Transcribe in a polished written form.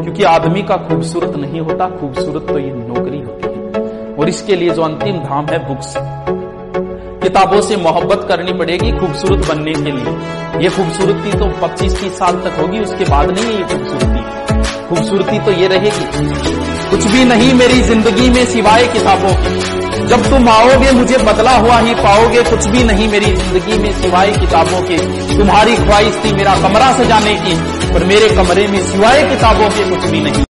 क्योंकि आदमी का खूबसूरत नहीं होता, खूबसूरत तो ये नौकरी होती है। और इसके लिए जो अंतिम धाम है बुक्स, किताबों से मोहब्बत करनी पड़ेगी खूबसूरत बनने के लिए। ये खूबसूरती तो 25-30 साल तक होगी, उसके बाद नहीं है ये खूबसूरती। खूबसूरती तो ये रहेगी, कुछ भी नहीं मेरी जिंदगी में सिवाय किताबों के, जब तुम आओगे मुझे बदला हुआ ही पाओगे। कुछ भी नहीं मेरी जिंदगी में सिवाय किताबों के, तुम्हारी ख्वाहिश थी मेरा कमरा सजाने की, पर मेरे कमरे में सिवाय किताबों के कुछ भी नहीं।